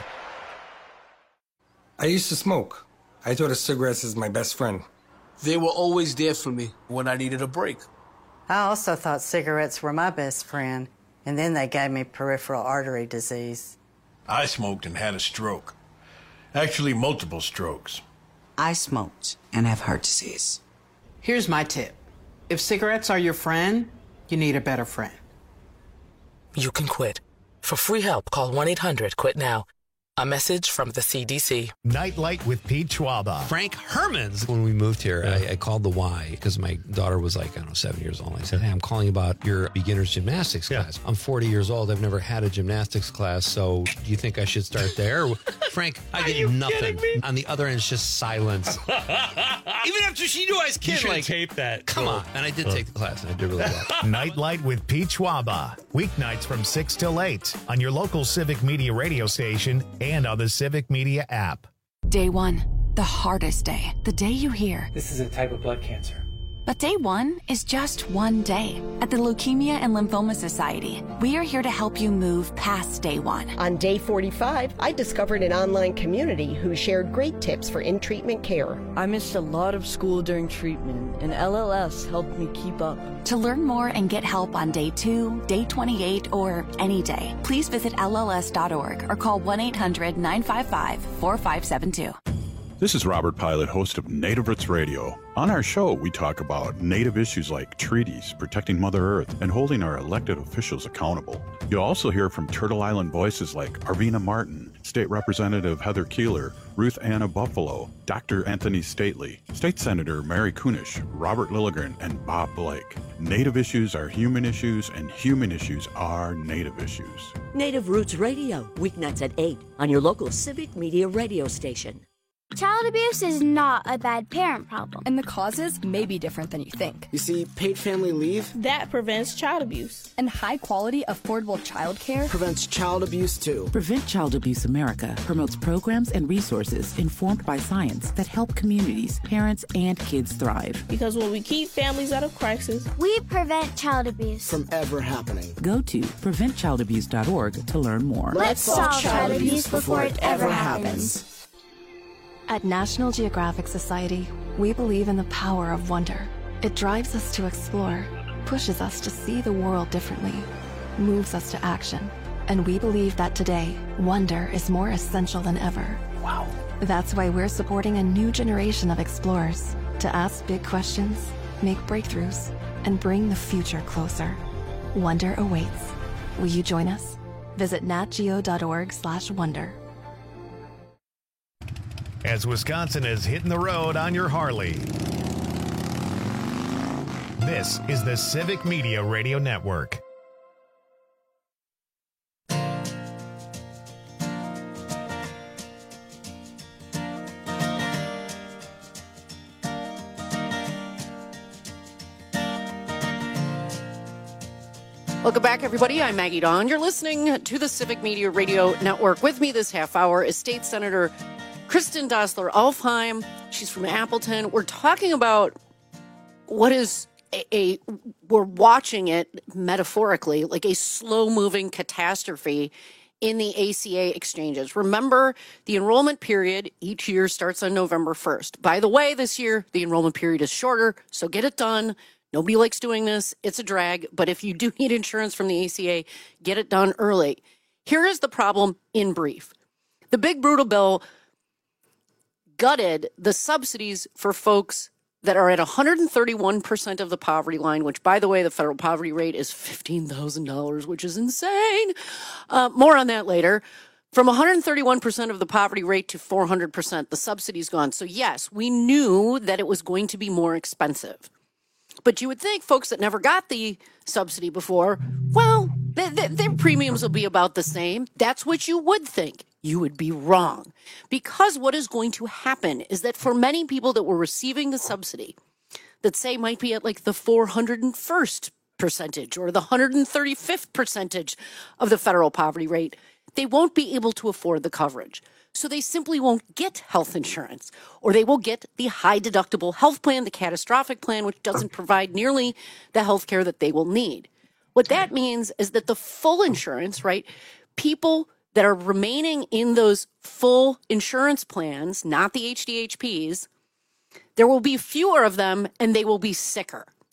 I used to smoke. I thought of cigarettes as my best friend. They were always there for me when I needed a break. I also thought cigarettes were my best friend, and then they gave me peripheral artery disease. I smoked and had a stroke. Actually, multiple strokes. I smoked and have heart disease. Here's my tip. If cigarettes are your friend, you need a better friend. You can quit. For free help, call one eight hundred quit now. A message from the C D C. Nightlight with Pete Schwaba. Frank Hermans. When we moved here, I, I called the Y because my daughter was like, I don't know, seven years old. I said, hey, I'm calling about your beginner's gymnastics class. I'm forty years old. I've never had a gymnastics class. So do you think I should start there? Frank, I get nothing. On the other end, it's just silence. Even after she knew I was kidding. You should like, tape that. Come on. And I did take the class, and I did really well. Nightlight with Pete Schwaba. Weeknights from six till eight on your local Civic Media radio station and on the Civic Media app. Day one, the hardest day. The day you hear, this is a type of blood cancer. But day one is just one day. At the Leukemia and Lymphoma Society, we are here to help you move past day one. On day forty-five, I discovered an online community who shared great tips for in-treatment care. I missed a lot of school during treatment, and L L S helped me keep up. To learn more and get help on day two, day twenty-eight, or any day, please visit L L S dot org or call one eight hundred nine five five four five seven two. This is Robert Pilot, host of Native Roots Radio. On our show, we talk about Native issues like treaties, protecting Mother Earth, and holding our elected officials accountable. You'll also hear from Turtle Island voices like Arvina Martin, State Representative Heather Keeler, Ruth Anna Buffalo, Doctor Anthony Stately, State Senator Mary Kunish, Robert Lilligren, and Bob Blake. Native issues are human issues, and human issues are Native issues. Native Roots Radio, weeknights at eight on your local Civic Media radio station. Child abuse is not a bad parent problem. And the causes may be different than you think. You see, paid family leave that prevents child abuse. And high quality, affordable child care prevents child abuse too. Prevent Child Abuse America promotes programs and resources informed by science that help communities, parents, and kids thrive. Because when we keep families out of crisis, we prevent child abuse from ever happening. Go to prevent child abuse dot org to learn more. Let's solve child abuse before it ever happens. At National Geographic Society, we believe in the power of wonder. It drives us to explore, pushes us to see the world differently, moves us to action. And we believe that today, wonder is more essential than ever. Wow. That's why we're supporting a new generation of explorers to ask big questions, make breakthroughs, and bring the future closer. Wonder awaits. Will you join us? Visit nat geo dot org slash wonder. As Wisconsin is hitting the road on your Harley. This is the Civic Media Radio Network. Welcome back, everybody. I'm Maggie Dawn. You're listening to the Civic Media Radio Network. With me this half hour is State Senator Kristen Dossler-Alfheim. She's from Appleton. We're talking about what is a, a, we're watching it metaphorically, like a slow-moving catastrophe in the A C A exchanges. Remember, the enrollment period each year starts on November first. By the way, this year, the enrollment period is shorter, so get it done. Nobody likes doing this. It's a drag. But if you do need insurance from the A C A, get it done early. Here is the problem in brief. The big brutal bill gutted the subsidies for folks that are at one hundred thirty-one percent of the poverty line, which, by the way, the federal poverty rate is fifteen thousand dollars, which is insane. Uh, more on that later. From one hundred thirty-one percent of the poverty rate to four hundred percent, the subsidy's gone. So, yes, we knew that it was going to be more expensive. But you would think folks that never got the subsidy before, well, th- th- their premiums will be about the same. That's what you would think. You would be wrong. Because what is going to happen is that for many people that were receiving the subsidy, that say might be at like the four hundred first percentage or the one hundred thirty-fifth percentage of the federal poverty rate, they won't be able to afford the coverage. So they simply won't get health insurance, or they will get the high deductible health plan, the catastrophic plan, which doesn't provide nearly the health care that they will need. What that means is that the full insurance, right, people that are remaining in those full insurance plans, not the H D H Ps, there will be fewer of them and they will be sicker.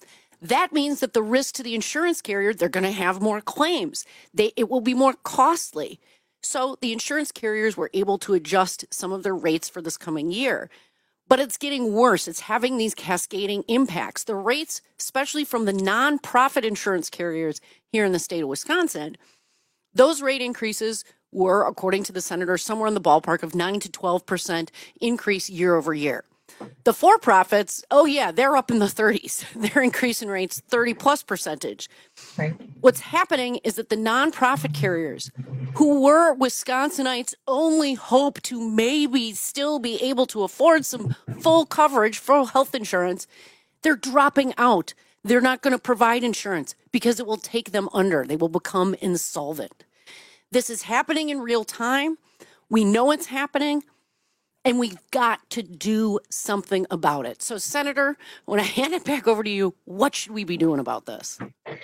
That means that the risk to the insurance carrier, they're going to have more claims. They, it will be more costly. So the insurance carriers were able to adjust some of their rates for this coming year. But it's getting worse. It's having these cascading impacts. The rates, especially from the nonprofit insurance carriers here in the state of Wisconsin, those rate increases were, according to the senator, somewhere in the ballpark of nine to twelve percent increase year over year. The for-profits, oh yeah, they're up in the thirties. They're increasing rates thirty plus percentage. Right. What's happening is that the nonprofit carriers, who were Wisconsinites' only hope to maybe still be able to afford some full coverage for health insurance, they're dropping out. They're not going to provide insurance because it will take them under. They will become insolvent. This is happening in real time. We know it's happening. And we've got to do something about it. So, Senator, when I hand it back over to you, what should we be doing about this?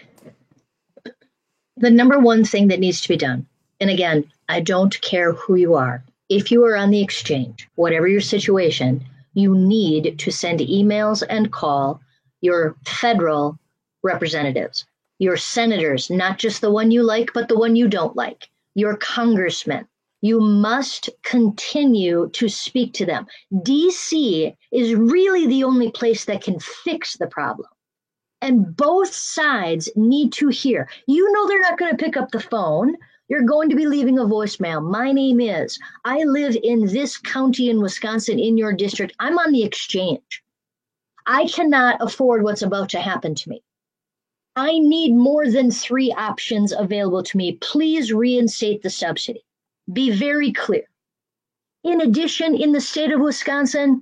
The number one thing that needs to be done, and again, I don't care who you are. If you are on the exchange, whatever your situation, you need to send emails and call your federal representatives, your senators, not just the one you like, but the one you don't like, your congressmen. You must continue to speak to them. D C is really the only place that can fix the problem. And both sides need to hear. You know they're not going to pick up the phone. You're going to be leaving a voicemail. My name is, I live in this county in Wisconsin in your district. I'm on the exchange. I cannot afford what's about to happen to me. I need more than three options available to me. Please reinstate the subsidy. Be very clear. In addition, in the state of Wisconsin,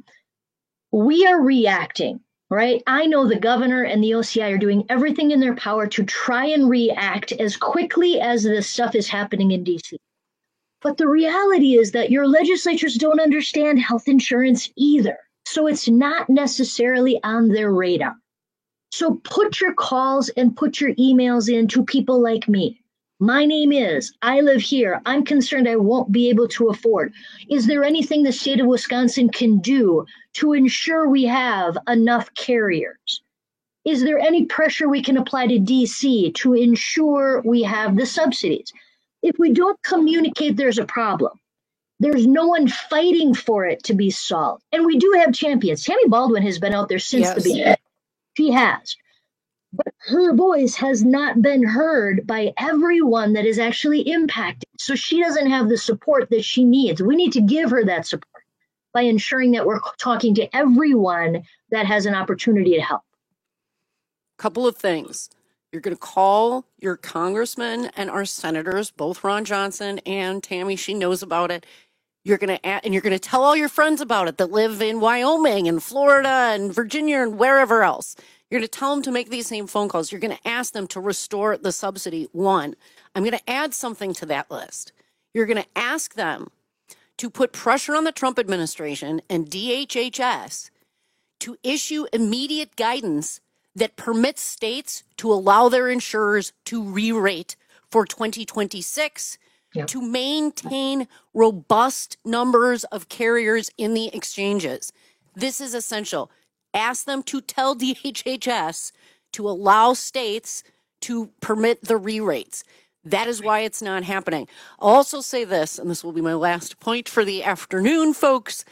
we are reacting, right? I know the governor and the O C I are doing everything in their power to try and react as quickly as this stuff is happening in D C. But the reality is that your legislatures don't understand health insurance either. So it's not necessarily on their radar. So put your calls and put your emails in to people like me. My name is, I live here. I'm concerned I won't be able to afford. Is there anything the state of Wisconsin can do to ensure we have enough carriers? Is there any pressure we can apply to D C to ensure we have the subsidies? If we don't communicate there's a problem, there's no one fighting for it to be solved. And we do have champions. Tammy Baldwin has been out there since yes. the beginning. She has. But her voice has not been heard by everyone that is actually impacted. So she doesn't have the support that she needs. We need to give her that support by ensuring that we're talking to everyone that has an opportunity to help. Couple of things. You're going to call your congressmen and our senators, both Ron Johnson and Tammy. She knows about it. You're going to, and you're going to tell all your friends about it that live in Wyoming and Florida and Virginia and wherever else. You're going to tell them to make these same phone calls. You're going to ask them to restore the subsidy. One, I'm going to add something to that list. You're going to ask them to put pressure on the Trump administration and D H H S to issue immediate guidance that permits states to allow their insurers to re-rate for twenty twenty-six yep. to maintain robust numbers of carriers in the exchanges. This is essential. Ask them to tell D H H S to allow states to permit the re-rates. That is why it's not happening. I'll also say this, and this will be my last point for the afternoon, folks.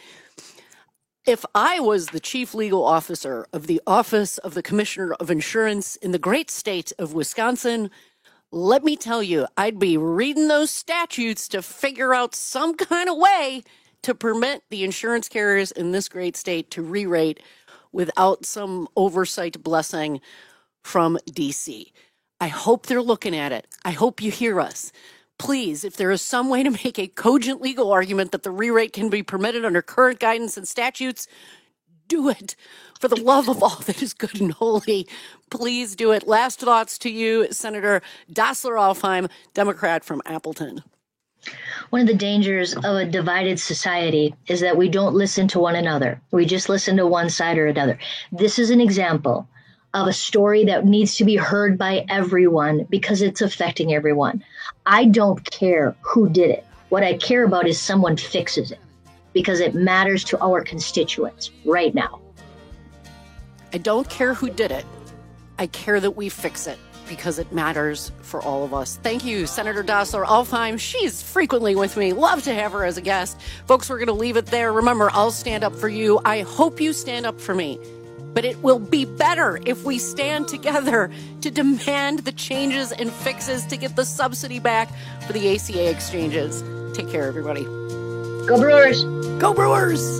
If I was the chief legal officer of the Office of the Commissioner of Insurance in the great state of Wisconsin, let me tell you, I'd be reading those statutes to figure out some kind of way to permit the insurance carriers in this great state to re-rate without some oversight blessing from D C. I hope they're looking at it. I hope you hear us. Please, if there is some way to make a cogent legal argument that the re-rate can be permitted under current guidance and statutes, do it. For the love of all that is good and holy, please do it. Last thoughts to you, Senator Dasler-Alfheim, Democrat from Appleton. One of the dangers of a divided society is that we don't listen to one another. We just listen to one side or another. This is an example of a story that needs to be heard by everyone because it's affecting everyone. I don't care who did it. What I care about is someone fixes it because it matters to our constituents right now. I don't care who did it. I care that we fix it because it matters for all of us. Thank you, Senator Dassler Alfheim. She's frequently with me. Love to have her as a guest. Folks, we're going to leave it there. Remember, I'll stand up for you. I hope you stand up for me. But it will be better if we stand together to demand the changes and fixes to get the subsidy back for the A C A exchanges. Take care, everybody. Go Brewers. Go Brewers.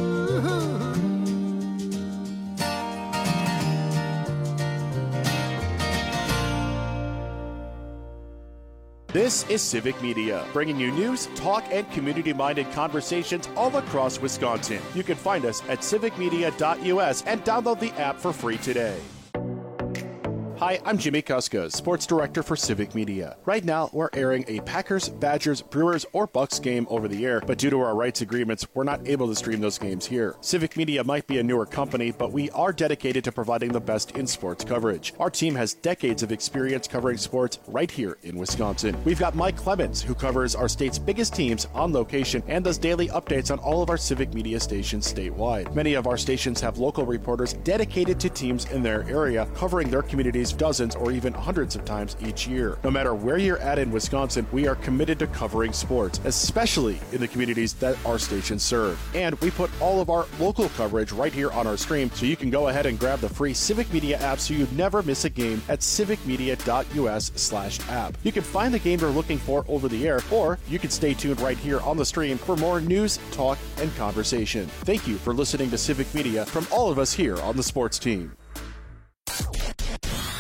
This is Civic Media, bringing you news, talk, and community-minded conversations all across Wisconsin. You can find us at civic media dot U S and download the app for free today. Hi, I'm Jimmy Kuska, Sports Director for Civic Media. Right now, we're airing a Packers, Badgers, Brewers, or Bucks game over the air, but due to our rights agreements, we're not able to stream those games here. Civic Media might be a newer company, but we are dedicated to providing the best in sports coverage. Our team has decades of experience covering sports right here in Wisconsin. We've got Mike Clemens, who covers our state's biggest teams on location and does daily updates on all of our Civic Media stations statewide. Many of our stations have local reporters dedicated to teams in their area, covering their communities dozens or even hundreds of times each year. No matter where you're at in Wisconsin, we are committed to covering sports, especially in the communities that our stations serve. And we put all of our local coverage right here on our stream, so you can go ahead and grab the free Civic Media app so you never miss a game at civic media dot U S slash app. You can find the game you're looking for over the air, or you can stay tuned right here on the stream for more news, talk, and conversation. Thank you for listening to Civic Media from all of us here on the sports team.